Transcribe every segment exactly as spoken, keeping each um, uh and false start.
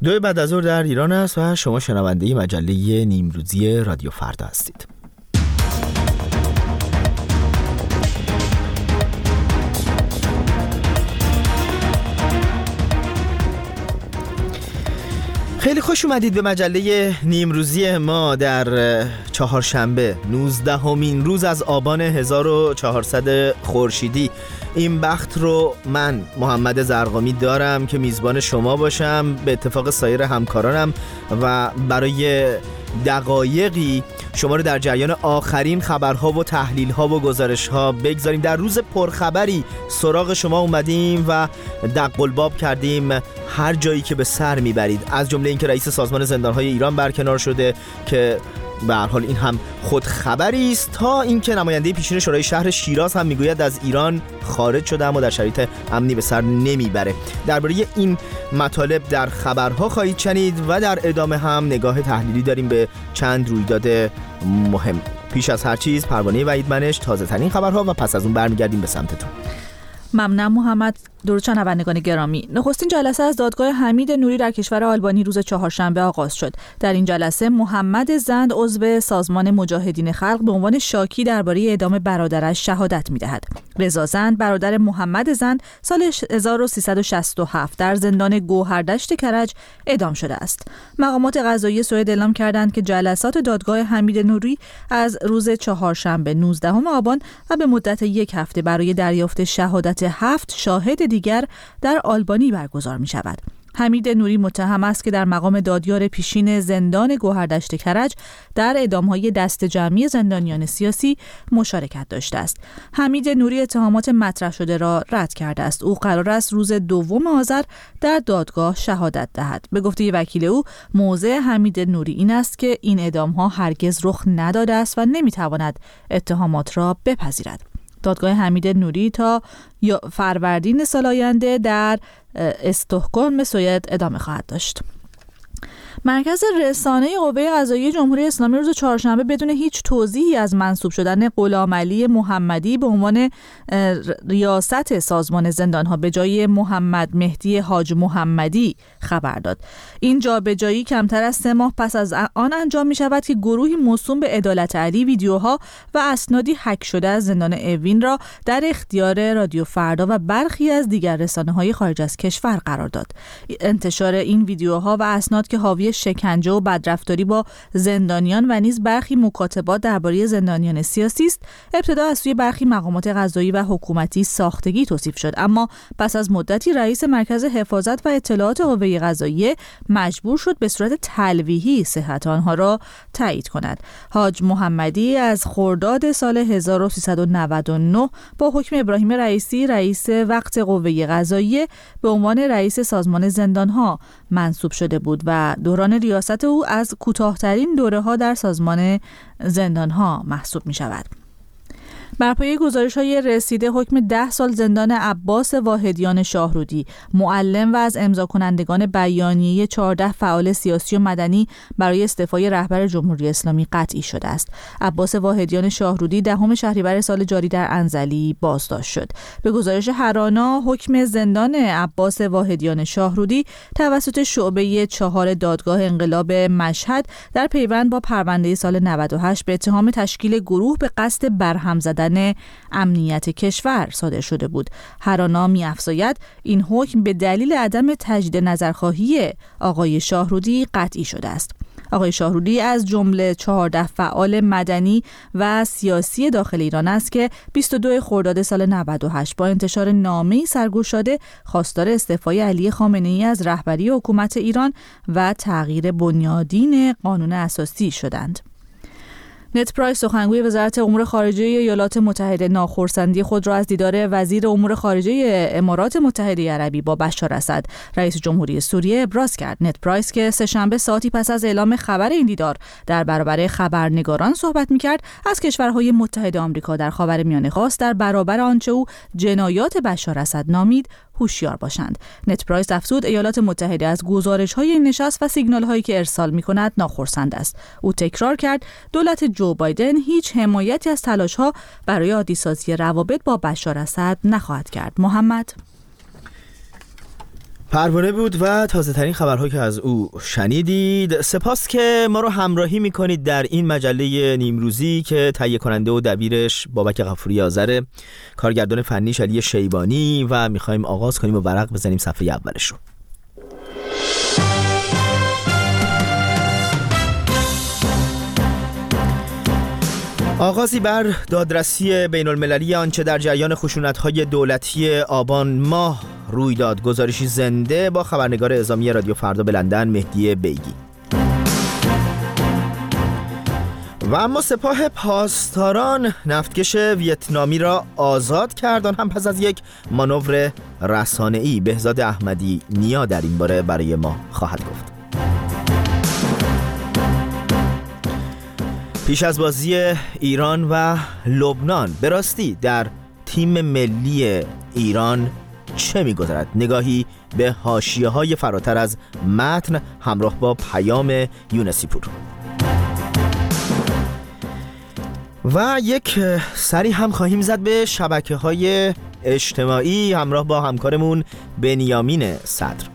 دو بعد از ظهر در ایران است و شما شنونده مجله نیمروزی رادیو فردا هستید. خیلی خوش اومدید به مجله نیمروزی ما در چهارشنبه نوزدهمین روز از آبان هزار و چهارصد خورشیدی. این بخت رو من محمد زرقامی دارم که میزبان شما باشم به اتفاق سایر همکارانم و برای دقایقی شما رو در جریان آخرین خبرها و تحلیلها و گزارشها بگذاریم. در روز پرخبری سراغ شما اومدیم و دقلباب کردیم هر جایی که به سر میبرید، از جمله اینکه رئیس سازمان زندانهای ایران برکنار شده که به هر حال این هم خود خبری است، تا اینکه نماینده پیشین شورای شهر شیراز هم میگوید از ایران خارج شده اما در شرایط امنی به سر نمیبره. درباره این مطالب در خبرها خواهید شنید و در ادامه هم نگاه تحلیلی داریم به چند رویداد مهم. پیش از هر چیز پروانه وحید منش، تازه ترین خبرها و پس از اون برمیگردیم به سمتتون. ممنون محمد. درود شنوندگان گرامی. نخستین جلسه از دادگاه حمید نوری در کشور آلبانی روز چهارشنبه آغاز شد. در این جلسه محمد زند عضو سازمان مجاهدین خلق به عنوان شاکی درباره اعدام برادرش شهادت می‌دهد. رضا زند برادر محمد زند سال هزار و سیصد و شصت و هفت در زندان گوهردشت کرج اعدام شده است. مقامات قضایی سوئد اعلام کردند که جلسات دادگاه حمید نوری از روز چهارشنبه نوزدهم آبان و به مدت یک هفته برای دریافت شهادت هفت شاهد دیگر در آلبانی برگزار می شود. حمید نوری متهم است که در مقام دادیار پیشین زندان گوهردشت کرج در اعدام‌های دست جمعی زندانیان سیاسی مشارکت داشته است. حمید نوری اتهامات مطرح شده را رد کرده است. او قرار است روز دوم آذر در دادگاه شهادت دهد. به گفته وکیل او، موضع حمید نوری این است که این اعدام‌ها هرگز رخ نداده است و نمی‌تواند اتهامات را بپذیرد. دادگاه حمید نوری تا فروردین سال آینده در استکهلم سوئد ادامه خواهد داشت. مرکز رسانه قوه قضاییه جمهوری اسلامی روز چهارشنبه بدون هیچ توضیحی از منصوب شدن غلامعلی محمدی به عنوان ریاست سازمان زندانها به جای محمد مهدی حاج محمدی خبر داد. این جابجایی کمتر از سه ماه پس از آن انجام می شود که گروهی موسوم به عدالت علی ویدیوها و اسنادی هک شده از زندان اوین را در اختیار رادیو فردا و برخی از دیگر رسانه‌های خارج از کشور قرار داد. انتشار این ویدیوها و اسناد که حاوی شکنجه و بدرفتاری با زندانیان و نیز برخی مکاتبات درباره زندانیان سیاسی است، ابتدا از سوی برخی مقامات قضایی و حکومتی ساختگی توصیف شد، اما پس از مدتی رئیس مرکز حفاظت و اطلاعات قوه قضاییه مجبور شد به صورت تلویحی صحت آنها را تایید کند. حاج محمدی از خرداد سال هزار و سیصد و نود و نه با حکم ابراهیم رئیسی رئیس وقت قوه قضاییه به عنوان رئیس سازمان زندانها منصوب شده بود و دوران ریاست او از کوتاه‌ترین دوره‌ها در سازمان زندانها محسوب می‌شود. بر پایه گزارش‌های رسیده حکم ده سال زندان عباس واحدیان شاهرودی، معلم و از امضا کنندگان بیانیه چهارده فعال سیاسی و مدنی برای استعفای رهبر جمهوری اسلامی قطعی شده است. عباس واحدیان شاهرودی دهم شهریور سال جاری در انزلی بازداشت شد. به گزارش هرانا، حکم زندان عباس واحدیان شاهرودی توسط شعبه چهار دادگاه انقلاب مشهد در پیوند با پرونده سال نود و هشت به اتهام تشکیل گروه به قصد برهم زدن امنیت کشور صادر شده بود. هرانا می‌افزاید این حکم به دلیل عدم تجدید نظرخواهی آقای شاهرودی قطعی شده است. آقای شاهرودی از جمله چهارده فعال مدنی و سیاسی داخل ایران است که بیست و دو خرداد سال نود و هشت با انتشار نامه‌ای سرگوشاده خواستار استعفای علی خامنه‌ای از رهبری حکومت ایران و تغییر بنیادین قانون اساسی شدند. نت پرایس سخنگوی وزارت امور خارجه ایالات متحده ناخرسندی خود را از دیدار وزیر امور خارجه امارات متحده عربی با بشار اسد رئیس جمهوری سوریه ابراز کرد. نت پرایس که سه‌شنبه ساعتی پس از اعلام خبر این دیدار در برابر خبرنگاران صحبت می‌کرد، از کشورهای متحد آمریکا در خاورمیانه خواست در برابر آنچه او جنایات بشار اسد نامید هوشیار باشند. نت پرایس افزود ایالات متحده از گزارش‌های این نشست و سیگنال‌هایی که ارسال می‌کند ناخرسند است. او تکرار کرد دولت جو بایدن هیچ حمایتی از تلاش‌ها برای عادی‌سازی روابط با بشار اسد نخواهد کرد. محمد پروانه بود و تازه ترین خبرها که از او شنیدید. سپاس که ما رو همراهی میکنید در این مجله نیمروزی که تهیه کننده و دبیرش بابک غفوری آذر، کارگردان فنیش علی شیبانی و میخوایم آغاز کنیم و ورق بزنیم صفحه اولش رو. آغازی بر دادرسی بین المللی آنچه در جریان خشونت‌های دولتی آبان ماه روی داد. گزارشی زنده با خبرنگار اعزامی رادیو فردا به لندن مهدی بیگی. و اما سپاه پاسداران نفتکش ویتنامی را آزاد کردند هم پس از یک مانور رسانه‌ای. بهزاد احمدی نیا در این باره برای ما خواهد گفت. پیش از بازی ایران و لبنان به راستی در تیم ملی ایران چه می‌گذرد؟ نگاهی به حاشیه‌های فراتر از متن همراه با پیام یونسی پور. و یک سری هم خواهیم زد به شبکه‌های اجتماعی همراه با همکارمون بنیامین صدر.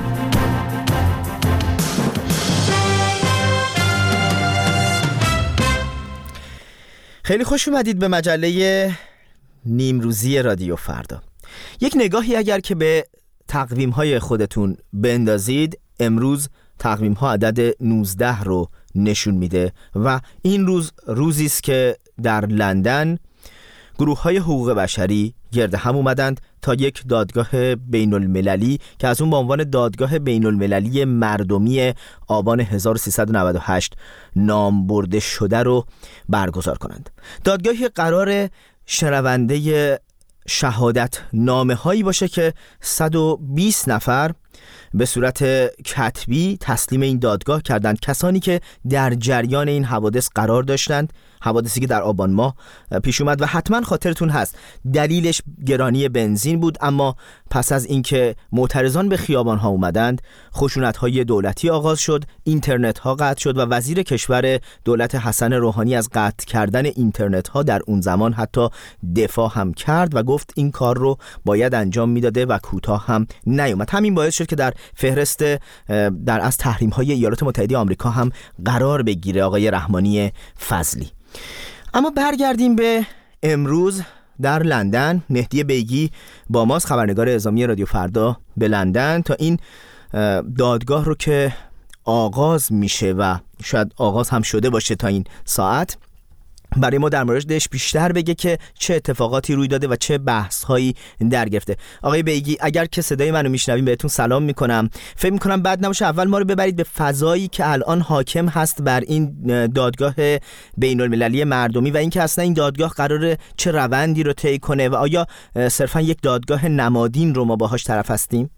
خیلی خوش اومدید به مجله نیمروزی رادیو فردا. یک نگاهی اگر که به تقویم‌های خودتون بندازید، امروز تقویم‌ها عدد نوزده رو نشون میده و این روز روزی است که در لندن گروه‌های حقوق بشری گرد هم اومدند تا یک دادگاه بین المللی که از اون به عنوان دادگاه بین المللی مردمی آبان هزار و سیصد و نود و هشت نام برده شده رو برگزار کنند. دادگاهی قرار شنونده شهادت نامه هایی باشه که صد و بیست نفر به صورت کتبی تسلیم این دادگاه کردند، کسانی که در جریان این حوادث قرار داشتند، حوادثی که در آبان ماه پیش اومد و حتما خاطرتون هست دلیلش گرانی بنزین بود. اما پس از اینکه معترضان به خیابان ها اومدند، خشونت های دولتی آغاز شد، اینترنت ها قطع شد و وزیر کشور دولت حسن روحانی از قطع کردن اینترنت ها در اون زمان حتی دفاع هم کرد و گفت این کار رو باید انجام میداده و کوتاه هم نیومد. همین باعث شد که در فهرست در از تحریم های ایالات متحده آمریکا هم قرار بگیره آقای رحمانی فضلی. اما برگردیم به امروز در لندن. مهدی بیگی با ماست، خبرنگار اعزامی رادیو فردا به لندن، تا این دادگاه رو که آغاز میشه و شاید آغاز هم شده باشه تا این ساعت برای ما در موردش بیشتر بگه که چه اتفاقاتی روی داده و چه بحث‌هایی در گرفته. آقای بیگی، اگر که صدای منو میشنوین بهتون سلام میکنم. فکر میکنم بد نباشه اول ما رو ببرید به فضایی که الان حاکم هست بر این دادگاه بین المللی مردمی و اینکه اصلا این دادگاه قراره چه روندی رو طی کنه و آیا صرفا یک دادگاه نمادین رو ما باهاش طرف هستیم؟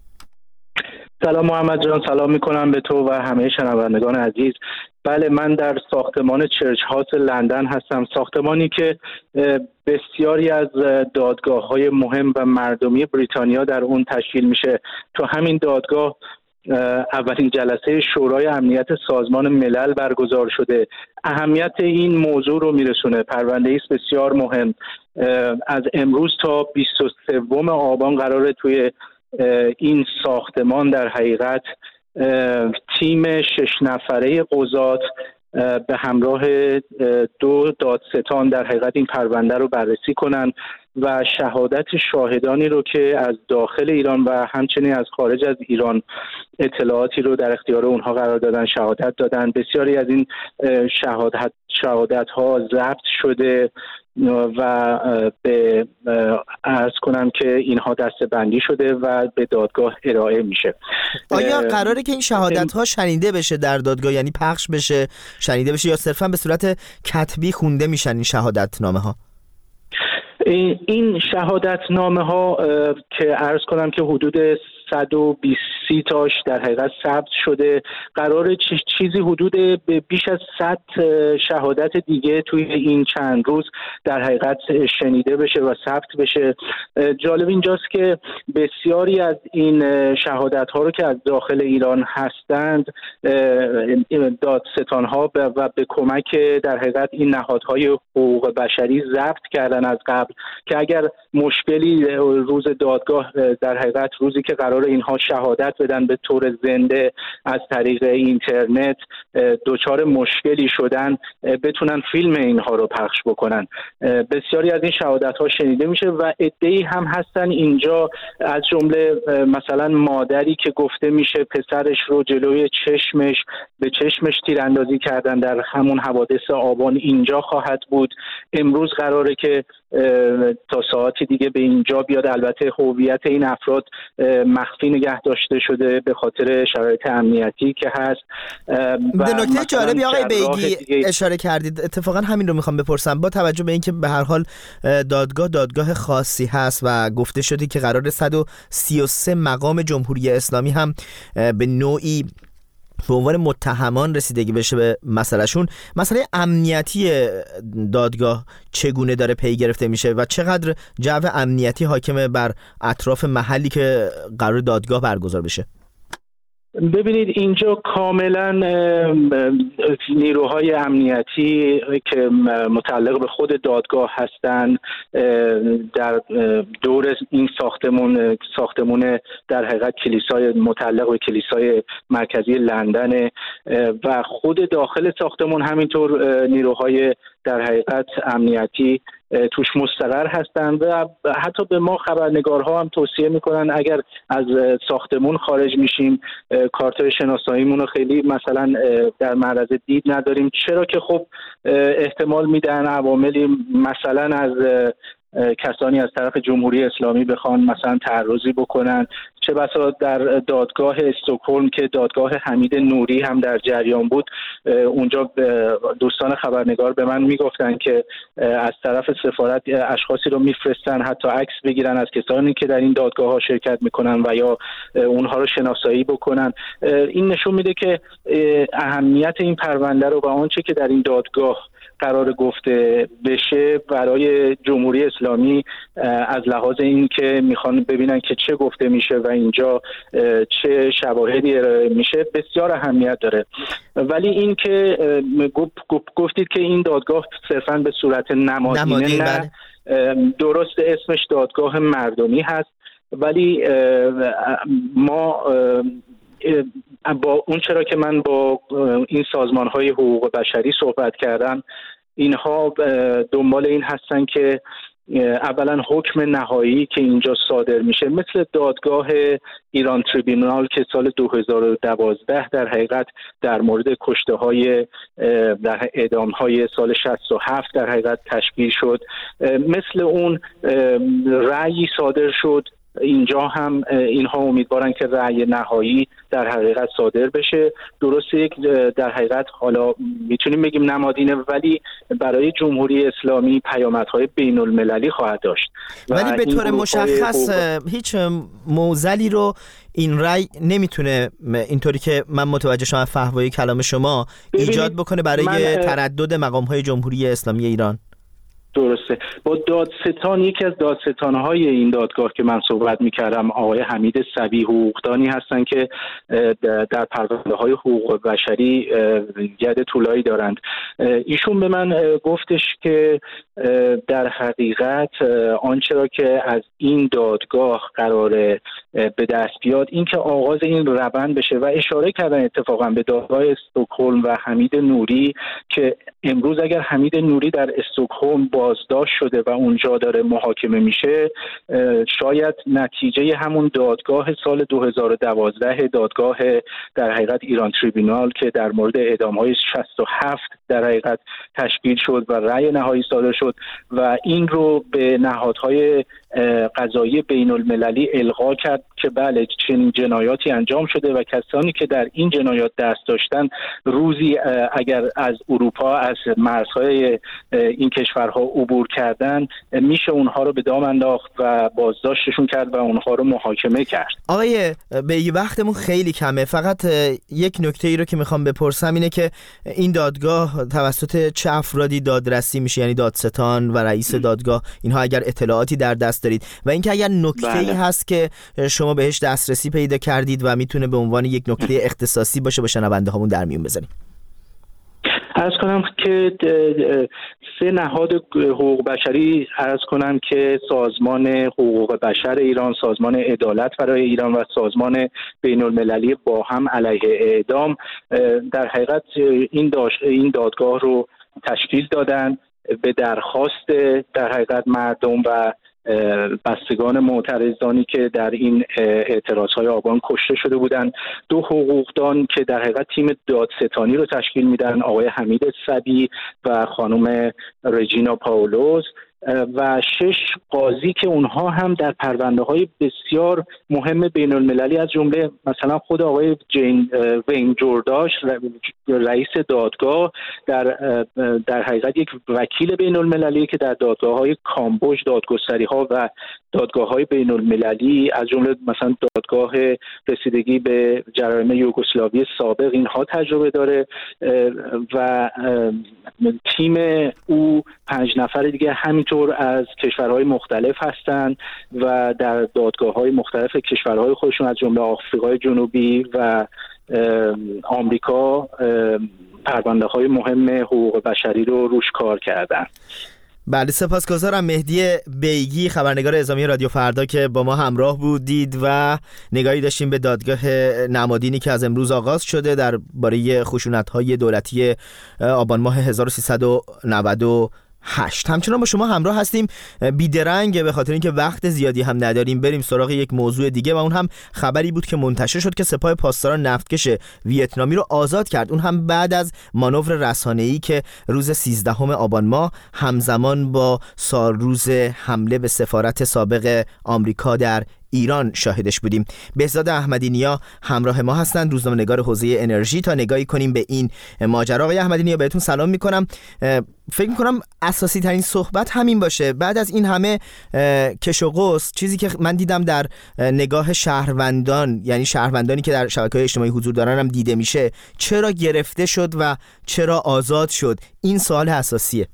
سلام محمد جان، سلام میکنم به تو و همه شنوندگان عزیز. بله، من در ساختمان چرچ هاوس لندن هستم، ساختمانی که بسیاری از دادگاه‌های مهم و مردمی بریتانیا در اون تشکیل میشه. تو همین دادگاه اولین جلسه شورای امنیت سازمان ملل برگزار شده. اهمیت این موضوع رو میرسونه. پرونده است بسیار مهم. از امروز تا بیست و سوم آبان قراره توی این ساختمان در حقیقت تیم شش نفره قضات به همراه دو دادستان در حقیقت این پرونده رو بررسی کنن و شهادت شاهدانی رو که از داخل ایران و همچنین از خارج از ایران اطلاعاتی رو در اختیار اونها قرار دادن، شهادت دادن. بسیاری از این شهادت شهادت ها ضبط شده و به عرض کنم که اینها دسته‌بندی شده و به دادگاه ارائه میشه. آیا قراره که این شهادت ها شنیده بشه در دادگاه، یعنی پخش بشه، شنیده بشه، یا صرفا به صورت کتبی خونده میشن این شهادت نامه ها؟ این شهادت نامه ها که عرض کنم که حدود صد و بیست تاش در حقیقت ثبت شده، قراره چیزی حدود بیش از صد شهادت دیگه توی این چند روز در حقیقت شنیده بشه و ثبت بشه. جالب اینجاست که بسیاری از این شهادت ها رو که از داخل ایران هستند دادستان ها و به کمک در حقیقت این نهادهای حقوق بشری ضبط کردن از قبل که اگر مشکلی روز دادگاه در حقیقت روزی که قرار قرار اینها شهادت بدن به طور زنده از طریق اینترنت دچار مشکلی شدن بتونن فیلم اینها رو پخش بکنن. بسیاری از این شهادت ها شنیده میشه و عده‌ای هم هستن اینجا، از جمله مثلا مادری که گفته میشه پسرش رو جلوی چشمش به چشمش تیراندازی کردن در همون حوادث آبان اینجا خواهد بود. امروز قراره که تا ساعتی دیگه به اینجا بیاد. البته هویت این افراد مخفی نگه داشته شده به خاطر شرایط امنیتی که هست. به نکته جالبی آقای بیگی اشاره کردید، اتفاقا همین رو میخوام بپرسم. با توجه به اینکه به هر حال دادگاه دادگاه خاصی هست و گفته شده که قرار صد و سی و سه مقام جمهوری اسلامی هم به نوعی به عنوان متهمان رسیدگی بشه به مسئلهشون، مسئله امنیتی دادگاه چگونه داره پی گرفته میشه و چقدر جو امنیتی حاکمه بر اطراف محلی که قرار دادگاه برگزار بشه؟ ببینید اینجا کاملا نیروهای امنیتی که متعلق به خود دادگاه هستند در دور این ساختمون ساختمون در حقیقت کلیسای متعلق به کلیسای مرکزی لندن و خود داخل ساختمون همینطور نیروهای در حقیقت امنیتی توش مستقر هستند و حتی به ما خبرنگارها هم توصیه میکنن اگر از ساختمون خارج میشیم کارت شناساییمون رو خیلی مثلا در معرض دید نداریم، چرا که خب احتمال میدن عواملی مثلا از کسانی از طرف جمهوری اسلامی بخوان مثلا تعرضی بکنن. چه بسا در دادگاه استکهلم که دادگاه حمید نوری هم در جریان بود، اونجا دوستان خبرنگار به من میگفتن که از طرف سفارت اشخاصی رو میفرستن حتی عکس بگیرن از کسانی که در این دادگاه ها شرکت میکنن و یا اونها رو شناسایی بکنن. این نشون میده که اهمیت این پرونده رو و آنچه که در این دادگاه قرار گفته بشه برای جمهوری اسلامی از لحاظ این که میخوان ببینن که چه گفته میشه و اینجا چه شواهدی میشه بسیار اهمیت داره. ولی این که گفتید که این دادگاه صرفاً به صورت نمادینه نه، درست اسمش دادگاه مردمی هست، ولی ما با اون چرا که من با این سازمان‌های حقوق بشری صحبت کردم، اینها دنبال این هستن که اولا حکم نهایی که اینجا صادر میشه مثل دادگاه ایران تریبونال که سال دو هزار و دوازده در حقیقت در مورد کشته های در اعدام های سال شصت و هفت در حقیقت تشکیل شد، مثل اون رأیی صادر شد. اینجا هم اینها امیدوارن که رأی نهایی در حقیقت صادر بشه. درسته یک در حقیقت حالا میتونیم بگیم نمادینه، ولی برای جمهوری اسلامی پیامدهای بین المللی خواهد داشت. ولی به طور مشخص حقوق... هیچ موزلی رو این رأی نمیتونه اینطوری که من متوجه شدم فحوای کلام شما ایجاد بکنه برای من... تردد مقام‌های جمهوری اسلامی ایران. درسته. با دادستان، یکی از دادستان‌های این دادگاه که من صحبت می‌کردم آقای حمید صبی، حقوقدانی هستن که در پرونده‌های حقوق بشری ید طولایی دارند. ایشون به من گفتش که در حقیقت آنچه را که از این دادگاه قراره به دست بیاد این که آغاز این روند بشه و اشاره کردن اتفاقا به دادگاه استکهلم و حمید نوری که امروز اگر حمید نوری در استکهلم بازداشت شده و اونجا داره محاکمه میشه، شاید نتیجه همون دادگاه سال دو هزار و دوازده دادگاه در حقیقت ایران تریبونال که در مورد اعدام‌های شصت و هفت در حقیقت تشکیل شد و رأی نهایی صادر شد و این رو به نهادهای قضایی بین المللی القا کرد که بله چنین جنایاتی انجام شده و کسانی که در این جنایات دست داشتن روزی اگر از اروپا از مرزهای این کشورها عبور کردن میشه اونها رو به دام انداخت و بازداشتشون کرد و اونها رو محاکمه کرد. آقای به وقتمون خیلی کمه، فقط یک نکته ای رو که میخوام بپرسم اینه که این دادگاه توسط چه افرادی دادرسی میشه، یعنی دادستان و رئیس دادگاه، اینها اگر اطلاعاتی در دست دارید و اینکه اگر نکته‌ای بله. هست که شما بهش دسترسی پیدا کردید و میتونه به عنوان یک نکته اختصاصی باشه با شنونده هامون در میون بزنید. عرض کنم که سه نهاد حقوق بشری عرض کنم که سازمان حقوق بشر ایران، سازمان عدالت برای ایران و سازمان بین المللی با هم علیه اعدام در حقیقت این داشت این دادگاه رو تشکیل دادن به درخواست در حقیقت مردم و بستگان معترضانی که در این اعتراضهای آبان کشته شده بودند. دو حقوقدان که در حقیقت تیم دادستانی رو تشکیل میدن، آقای حمید صبی و خانم رجینا پاولوس، و شش قاضی که اونها هم در پرونده‌های بسیار مهم بین المللی از جمله مثلا خود آقای جین وین جورداش رئیس دادگاه در در حقیقت یک وکیل بین المللی که در دادگاه‌های کامبوج، دادگستری‌ها و دادگاه‌های بین المللی از جمله مثلا دادگاه رسیدگی به جرایم یوگسلاوی سابق اینها تجربه داره و تیم او پنج نفر دیگه همینطور از کشورهای مختلف هستند و در دادگاه‌های مختلف کشورهای خودشون از جمله آفریقای جنوبی و آمریکا پرونده‌های مهم حقوق بشری رو روش کار کردن. بله، سپاسگزارم. مهدی بیگی، خبرنگار اعزامی رادیو فردا که با ما همراه بودید و نگاهی داشتیم به دادگاه نمادینی که از امروز آغاز شده درباره خشونت‌های دولتی آبان ماه هزار و سیصد و نود و هشت. همچنان با شما همراه هستیم بیدرنگ به خاطر اینکه وقت زیادی هم نداریم. بریم سراغ یک موضوع دیگه و اون هم خبری بود که منتشر شد که سپاه پاسداران نفتکش ویتنامی رو آزاد کرد، اون هم بعد از مانور رسانه‌ای که روز سیزدهم آبان ماه همزمان با سالروز حمله به سفارت سابق آمریکا در ایران شاهدش بودیم. بهزاد احمدی نیا همراه ما هستند، روزنامه‌نگار حوزه انرژی، تا نگاهی کنیم به این ماجرا. آقای احمدی نیا، بهتون سلام میکنم. فکر میکنم اساسی ترین صحبت همین باشه بعد از این همه کش و قوس، چیزی که من دیدم در نگاه شهروندان، یعنی شهروندانی که در شبکه‌های اجتماعی حضور دارن هم دیده میشه، چرا گرفته شد و چرا آزاد شد؟ این سوال اساسیه.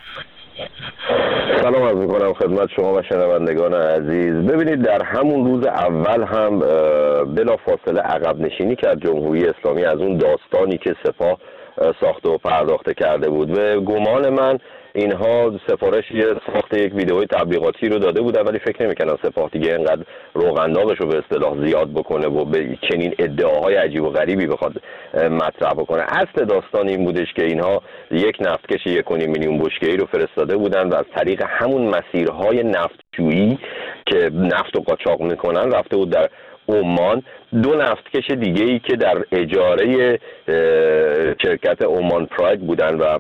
سلام عرض می‌کنم خدمت شما و شنوندگان عزیز. ببینید، در همون روز اول هم بلا فاصله عقب نشینی کرد جمهوری اسلامی از اون داستانی که سپاه ساخته و پرداخته کرده بود. به گمان من اینها سفارش ساخت یک ویدئوی تبلیغاتی رو داده بودن، ولی فکر نمی‌کنم سپاه دیگه اینقدر روغنداغش رو به اصطلاح زیاد بکنه و به چنین ادعاهای عجیب و غریبی بخواد مطرح بکنه. اصل داستان این بودش که اینها یک نفتکش یک و نیم میلیون بشکه‌ای رو فرستاده بودن و از طریق همون مسیرهای نفتجویی که نفت رو قاچاق میکنن رفته بود در عمان. دو نفتکش دیگه ای که در اجاره شرکت عمان پراید بودن و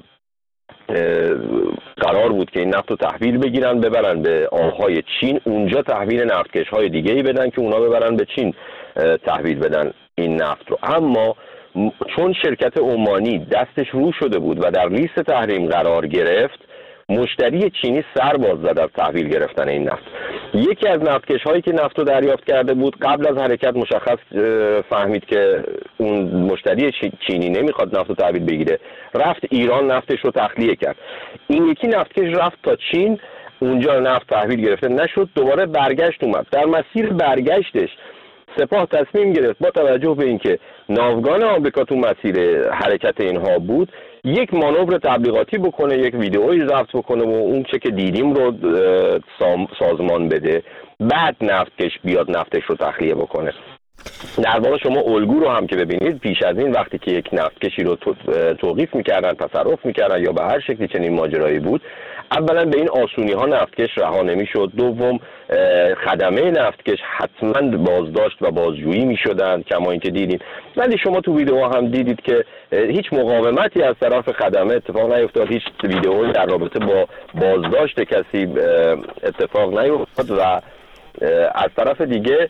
قرار بود که این نفت رو تحویل بگیرن ببرن به آبهای چین، اونجا تحویل نفتکش های دیگه ای بدن که اونا ببرن به چین تحویل بدن این نفت رو. اما چون شرکت عمانی دستش رو شده بود و در لیست تحریم قرار گرفت، مشتری چینی سر باز زد از تحویل گرفتن این نفت. یکی از نفتکش هایی که نفت رو دریافت کرده بود قبل از حرکت مشخص فهمید که اون مشتری چینی نمیخواد نفت رو تحویل بگیره، رفت ایران نفتش رو تخلیه کرد. این یکی نفتکش رفت تا چین، اونجا نفت تحویل گرفته نشد، دوباره برگشت اومد. در مسیر برگشتش سپاه تصمیم گرفت با توجه به اینکه ناوگان آمریکا تو مسیر حرکت اینها بود، یک مانور تبلیغاتی بکنه، یک ویدئویی ضبط بکنه و اون چه که دیدیم رو سازمان بده، بعد نفتکش بیاد نفتش رو تخلیه بکنه. در واقع شما الگو رو هم که ببینید، پیش از این وقتی که یک نفتکشی رو توقیف میکردن، تصرف میکردن یا به هر شکلی چنین ماجرایی بود، اولا به این آسونی ها نفتکش رها نمیشد، دوم خدمه نفتکش حتما بازداشت و بازجویی میشدن کما اینکه دیدیم. ولی شما تو ویدیو هم دیدید که هیچ مقاومتی از طرف خدمه اتفاق نیفتاد، هیچ ویدئویی در رابطه با بازداشت کسی اتفاق نیفتاد و از طرف دیگه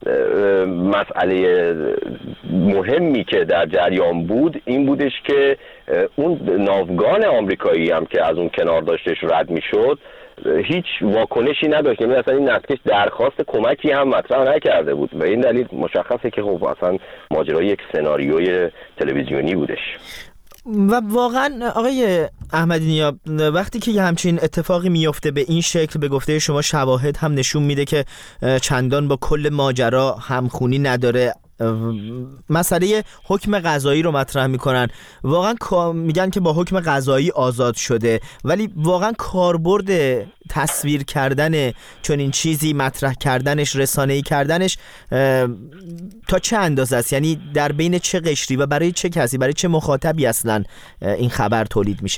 مسئله مهمی که در جریان بود این بودش که اون ناوگان آمریکایی هم که از اون کنار داشتش رد میشد هیچ واکنشی نداشت، یعنی اصلا این نفتکش درخواست کمکی هم مطرح نکرده بود و این دلیل مشخصه که خب اصلا ماجرای یک سناریوی تلویزیونی بودش. و واقعا آقای احمدی نیا، وقتی که یه همچین اتفاقی میفته به این شکل، به گفته شما شواهد هم نشون میده که چندان با کل ماجرا همخونی نداره، مسئله حکم قضایی رو مطرح میکنن. واقعا میگن که با حکم قضایی آزاد شده، ولی واقعا کاربرد تصویر کردن چنین چیزی، مطرح کردنش، رسانه‌ای کردنش تا چه اندازه است؟ یعنی در بین چه قشری و برای چه کسی، برای چه مخاطبی اصلا این خبر تولید میشه؟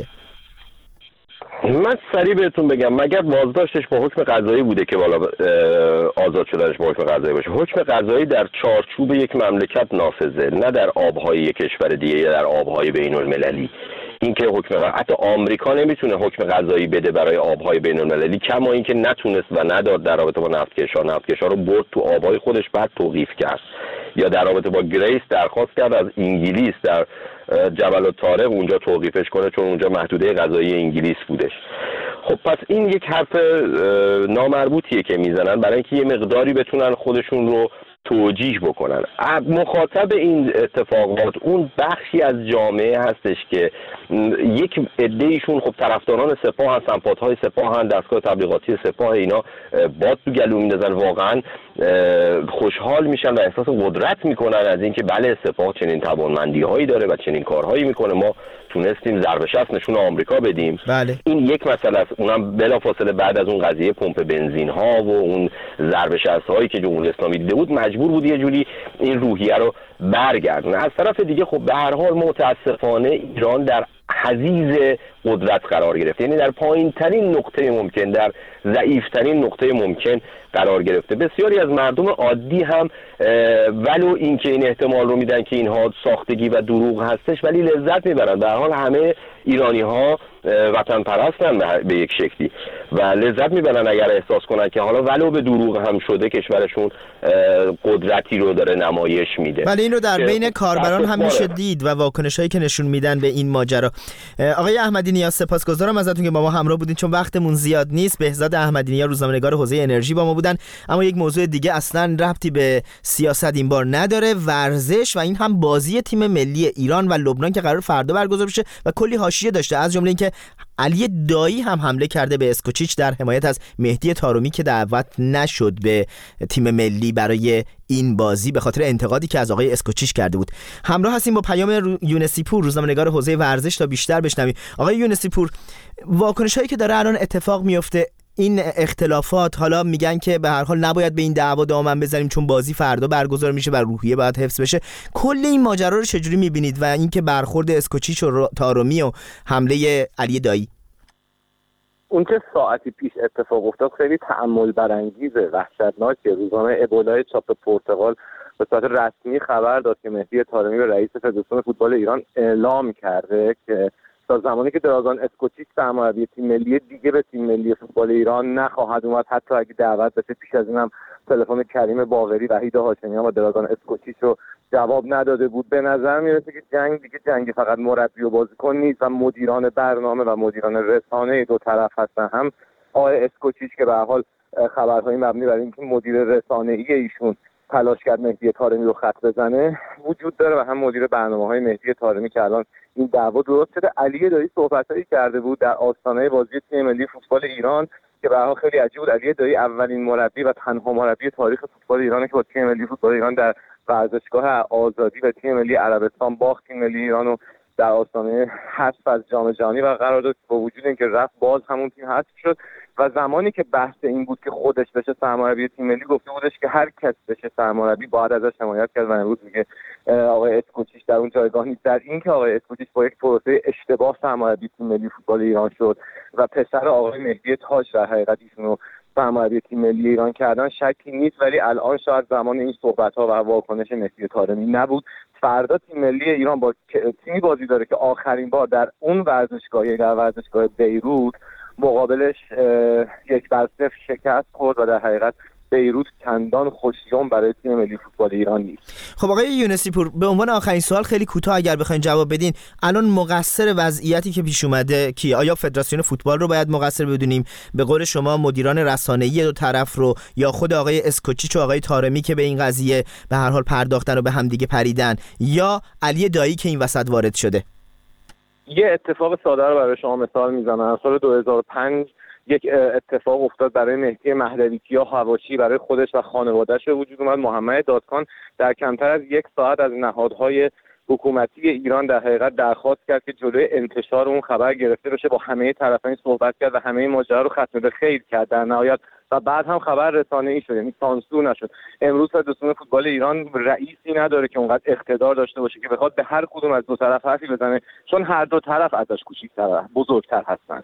من سریع بهتون بگم، مگر بازداشتش با حکم قضایی بوده که بالا آزاد شدنش با حکم قضایی باشه. حکم قضایی در چارچوب یک مملکت نافذه، نه در آبهای یک کشور دیگه یا در آبهای بین المللی. این که حکم حتی آمریکا نمیتونه حکم قضایی بده برای آبهای بین المللی، کما اینکه نتونست و نداد در رابطه با نفتکشا. نفتکشا رو برد تو آبهای خودش، بعد توقیف کرد. یا در رابطه با گریس درخواست کرد از انگلیس در جبل الطارق اونجا توقیفش کنه، چون اونجا محدوده قضایی انگلیس بودش. خب پس این یک حرف نامربوطیه که میزنن برای اینکه یه مقداری بتونن خودشون رو توجیه بکنن. مخاطب این اتفاقات اون بخشی از جامعه هستش که یک عده‌ایشون خب طرفداران سپاه هستن، سمپات‌های سپاه هستن، دستگاه تبلیغاتی سپاه، اینا باد تو گلو میندازن، واقعا خوشحال میشن و احساس قدرت میکنن از اینکه بله سپاه چنین توانمندی‌هایی داره و چنین کارهایی میکنه، ما تونستیم ضربه شست نشون آمریکا بدیم. بله. این یک مسئله است، اونم بلافاصله بعد از اون قضیه پمپ بنزین ها و اون ضربه شست هایی که جمهوری اسلامی دیده بود مجبور بود یه جوری این روحیه رو برگردونه. از طرف دیگه خب به هر حال متاسفانه ایران در حضیض قدرت قرار گرفته، یعنی در پایین ترین نقطه ممکن، در ضعیف ترین نقطه ممکن قرار گرفته. بسیاری از مردم عادی هم ولو اینکه این احتمال رو میدن که اینها ساختگی و دروغ هستش، ولی لذت میبرن. در حال همه ایرانی ها وطن پرستن به یک شکلی و لذت میبرن اگر احساس کنن که حالا ولو به دروغ هم شده کشورشون قدرتی رو داره نمایش میده. ولی این رو در بین کاربران هم میشه دید و واکنش هایی که نشون میدن به این ماجرا. آقای احمدی نیا سپاسگزارم ازتون که با ما همراه بودین، چون وقتمون زیاد نیست. بهزاد احمدی نیا روزنامه‌نگار حوزه انرژی با ما بودن. اما یک موضوع دیگه اصلا ربطی به سیاست این بار نداره، ورزش، و این هم بازی تیم ملی ایران و لبنان که قرار فردا برگزار بشه و کلی حاشیه داشته، از جمله اینکه علی دایی هم حمله کرده به اسکوچیچ در حمایت از مهدی طارمی که دعوت نشد به تیم ملی برای این بازی به خاطر انتقادی که از آقای اسکوچیچ کرده بود. همراه هستیم با پیام یونسی پور، روزنامه‌نگار حوزه ورزش، تا بیشتر بشنویم. آقای یونسی پور، واکنش‌هایی که داره الان اتفاق میفته، این اختلافات، حالا میگن که به هر حال نباید به این دعوا دامن بزنیم چون بازی فردا برگزار میشه و روحیه باید حفظ بشه، کل این ماجرا رو چجوری میبینید و اینکه برخورد اسکوچیچ و طارمی و حمله علی دایی؟ اون که ساعتی پیش اتفاق افتاد خیلی تأمل برانگیزه، وحشتناکه. روزنامه ابولای چاپ پرتغال به صورت رسمی خبر داد که مهدی طارمی به رئیس فدراسیون فوتبال ایران اعلام کرده که تا زمانی که دراگان اسکوچیچ سرمربی تیم ملی دیگه به تیم ملی فوتبال ایران نخواهد اومد، حتی اگه دعوت بشه. پیش از اینم تلفن کریم باقری، وحید هاشمیان و دراگان اسکوچیچ رو جواب نداده بود. به نظر میرسه که جنگ دیگه جنگ فقط مربی و بازیکن نیست و مدیران برنامه و مدیران رسانه دو طرف هستن. هم آقای اسکوچیچ که به هر حال خبرهای مبنی بر اینکه مدیر رسانه‌ای ایشون تلاش کرد مهدی طارمی رو خط بزنه وجود داره و هم مدیر برنامه‌های مهدی طارمی که الان این دعوا درست شده. علی دایی صحبتایی کرده بود در آستانه بازی تیم ملی فوتبال ایران که به هر حال خیلی عجیب بود. علی دایی اولین مربی و تنها مربی تاریخ فوتبال ایرانه که با تیم ملی فوتبال ایران در ورزشگاه آزادی و تیم ملی عربستان باخت. تیم ملی ایرانو در آستانه حذف از جام جهانی و قرار داد، با وجود اینکه رفت باز همون تیم حذف شد. و زمانی که بحث این بود که خودش بشه سرمربی تیم ملی، گفته بودش که هر کس بشه سرمربی باید ازش حمایت کرد و امروز میگه آقای اسکوچیچ در اون جایگاه نیست. در این که آقای اسکوچیچ با یک پروسه اشتباه سرمربی تیم ملی فوتبال ایران شد و پسر آقای مهدی تاج در حقیقت ایشونو سرمربی تیم ملی ایران کردن شکی نیست، ولی الان شاید زمان این صحبت‌ها و واکنش مهدی طارمی نبود. فردا تیم ملی ایران با تیمی بازی داره که آخرین بار در اون ورزشگاه در ورزشگاه بیروت مقابلش یک بر صفر شکست خورد و در حقیقت بیروت چندان خوشیوم برای تیم ملی فوتبال ایران نیست. خب آقای یونسی پور، به عنوان آخرین سوال خیلی کوتاه اگر بخواید جواب بدین، الان مقصر وضعیتی که پیش اومده کی؟ آیا فدراسیون فوتبال رو باید مقصر بدونیم، به قول شما مدیران رسانه‌ای دو طرف رو، یا خود آقای اسکوچیچ و آقای طارمی که به این قضیه به هر حال پرداختن و به هم دیگه پریدن، یا علی دایی که این وسط وارد شده؟ یه اتفاق ساده رو برای شما مثال میزنم. سال دو هزار و پنج یک اتفاق افتاد برای مهدی مهدوی‌کیا حواشی برای خودش و خانواده‌اش به وجود اومد. محمد دادکان در کمتر از یک ساعت از نهادهای حکومتی ایران در حقیقت درخواست کرد که جلوی انتشار اون خبر گرفته بشه، با همه طرفین صحبت کرد و همه ماجرا رو ختم به خیر کرد در نهایت و بعد هم خبر رسانه‌ای شد، یعنی سانسور نشد. امروز فدراسیون فوتبال ایران رئیسی نداره که اونقدر اقتدار داشته باشه که بخواد به هر کدوم از دو طرف حرفی بزنه، چون هر دو طرف ازش کوچیک‌تر بزرگتر هستن.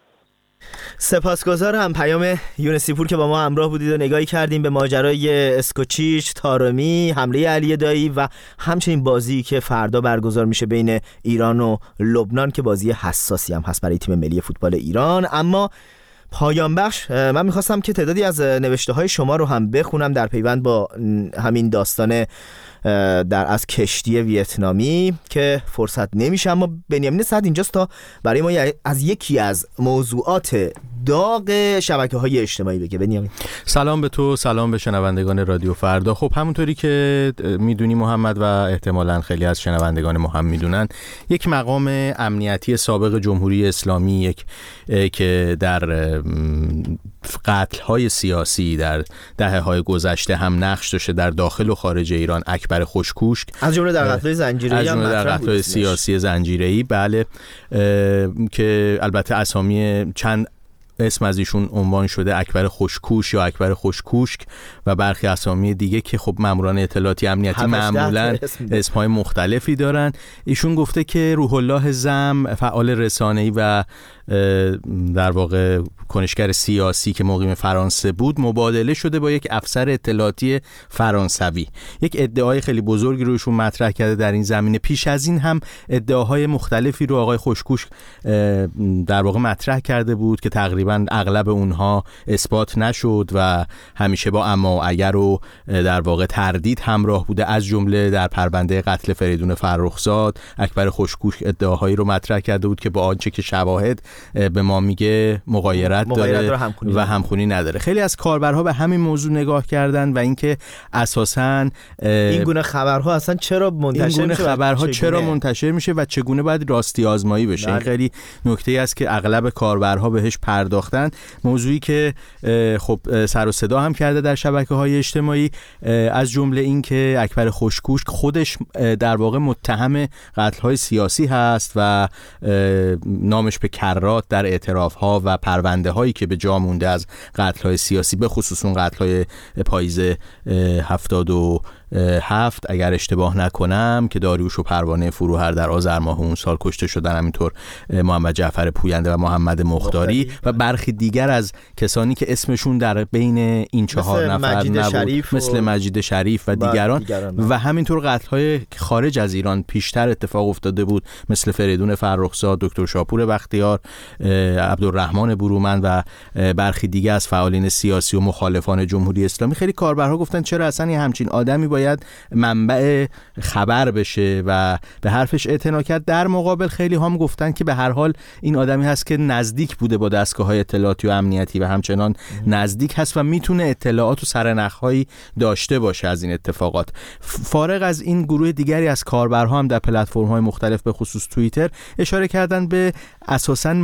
سپاسگزارم پیام یونسی پور که با ما همراه بودید و نگاهی کردیم به ماجرای اسکوچیچ، طارمی، حمله علی دایی و همچنین بازی که فردا برگزار میشه بین ایران و لبنان که بازی حساسی هم هست برای تیم ملی فوتبال ایران. اما پایان بخش من میخواستم که تعدادی از نوشته های شما رو هم بخونم در پیوند با همین داستان در از کشتی ویتنامی که فرصت نمیشه، اما بنیامین سعد اینجاست تا برای ما از یکی از موضوعات داغ شبکه‌های اجتماعی بگه. بنیامین سلام به تو، سلام به شنوندگان رادیو فردا. خب همونطوری که میدونی محمد و احتمالاً خیلی از شنوندگان ما هم میدونن، یک مقام امنیتی سابق جمهوری اسلامی یک که در قتل‌های سیاسی در دهه‌های گذشته هم نقش داشته در داخل و خارج ایران، اکبر خوشکوشک، از جمله در قتل‌های زنجیره‌ای هم در قتل‌های سیاسی زنجیره‌ای، بله، که البته اسامی چند اسم از ایشون عنوان شده، اکبر خوشکوش یا اکبر خوشکوشک و برخی اسامی دیگه که خب ماموران اطلاعاتی امنیتی معمولاً اسمهای مختلفی دارن. ایشون گفته که روح الله زم، فعال رسانه‌ای و در واقع کنشگر سیاسی که مقیم فرانسه بود، مبادله شده با یک افسر اطلاعاتی فرانسوی. یک ادعای خیلی بزرگی رو ایشون مطرح کرده در این زمینه. پیش از این هم ادعاهای مختلفی رو آقای خوشکوش در واقع مطرح کرده بود که تقریبا اغلب اونها اثبات نشد و همیشه با اما و اگر و در واقع تردید همراه بوده. از جمله در پرونده قتل فریدون فرخزاد، اکبر خوشکوش ادعاهایی رو مطرح کرده بود که با آنچه که شواهد به ما میگه مغایرت داره همخونی و همخونی نداره. خیلی از کاربرها به همین موضوع نگاه کردن و اینکه اساساً این گونه خبرها اصلا چرا منتشر این گونه میشه، خبرها چرا منتشر میشه و چگونه باید راستی آزمایی بشه. این خیلی نکته است که اغلب کاربرها بهش پرداختن. موضوعی که خب سر و صدا هم کرده در شبکه‌های اجتماعی، از جمله این که اکبر خوشکوشک خودش در واقع متهم قتل‌های سیاسی هست و نامش به کرات در اعتراف‌ها و پرونده‌هایی که به جا مونده از قتل‌های سیاسی، به خصوص اون قتل‌های پاییز هفتاد و هفت اگر اشتباه نکنم که داریوش و پروانه فروهر در آذر ماه اون سال کشته شدن، همینطور محمد جعفر پوینده و محمد مختاری و برخی دیگر از کسانی که اسمشون در بین این چهار نفر نبود، مثل مجید شریف و دیگران, دیگران و همینطور قتل‌های خارج از ایران پیشتر اتفاق افتاده بود، مثل فریدون فرخزاد، دکتر شاپور بختیار، عبدالرحمن برومند و برخی دیگر از فعالین سیاسی و مخالفان جمهوری اسلامی. خیلی کاربرها گفتن چرا اصلا یه همچین آدمی باید منبع خبر بشه و به حرفش اعتنا کرد. در مقابل خیلی هم گفتن که به هر حال این آدمی هست که نزدیک بوده با دستگاه‌های اطلاعاتی و امنیتی و همچنان نزدیک هست و میتونه اطلاعات و سرنخ‌هایی داشته باشه از این اتفاقات. فارغ از این، گروه دیگری از کاربرها هم در پلتفرم‌های مختلف به خصوص توییتر اشاره کردن به اساساً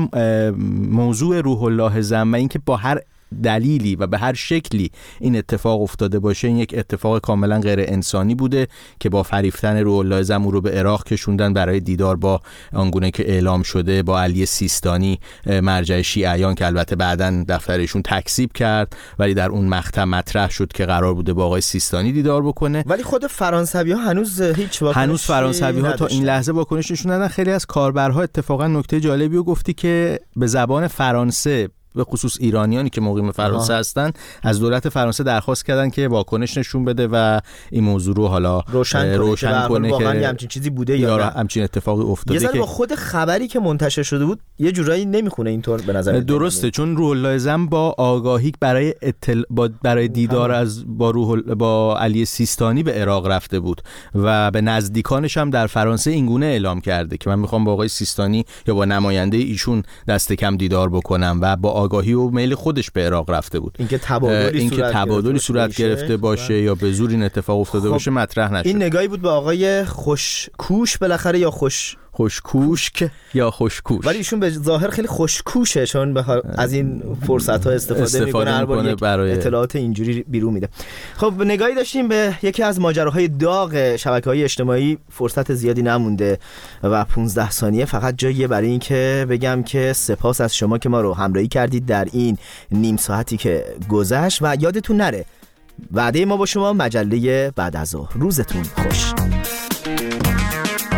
موضوع روح الله زم و اینکه با هر دلیلی و به هر شکلی این اتفاق افتاده باشه، این یک اتفاق کاملا غیر انسانی بوده که با فریفتن روح الله زم او رو به عراق کشوندن برای دیدار با آنگونه که اعلام شده با علی سیستانی، مرجع شیعیان که البته بعداً دفترشون تکذیب کرد، ولی در اون مقطع مطرح شد که قرار بوده با آقای سیستانی دیدار بکنه. ولی خود فرانسوی‌ها هنوز هیچ واکنشی هنوز فرانسوی‌ها تا این لحظه واکنش نشون ندادن. خیلی از کاربرها اتفاقا نکته جالبی رو گفتی که به زبان فرانسه به خصوص ایرانیانی که مقیم فرانسه آه. هستن از دولت فرانسه درخواست کردن که واکنش نشون بده و این موضوع رو حالا روشن, روشن کنه, کنه که همچین چیزی بوده یا همچین اتفاقی افتاده. یه ذره با خود خبری که منتشر شده بود یه جورایی نمیخونه اینطور به نظر. درسته، چون روح الله زم با آگاهی برای اطل... با برای دیدار از با روح با علی سیستانی به عراق رفته بود و به نزدیکانش هم در فرانسه اینگونه اعلام کرده که من میخوام با آقای سیستانی یا با نماینده ایشون دست کم دیدار بکنم و با آگاهی و میل خودش به عراق رفته بود. اینکه تبادلی این صورت, تبادلی صورت گرفته باشه و... یا به زور این اتفاق افتاده خب باشه مطرح نشد. این نگاهی بود به آقای خوشکوش بالاخره یا خوش خوشکوشک یا خوشکوش، ولی ایشون به ظاهر خیلی خوشکوشه چون از این فرصت ها استفاده, استفاده میکنه برای اطلاعات اینجوری بیرون میده. خب نگاهی داشتیم به یکی از ماجراهای داغ شبکه‌های اجتماعی، فرصت زیادی نمونده و پانزده ثانیه فقط جاییه برای این که بگم که سپاس از شما که ما رو همراهی کردید در این نیم ساعتی که گذشت و یادتون نره وعده ما با شما مجله بعد از ظهر. روزتون خوش.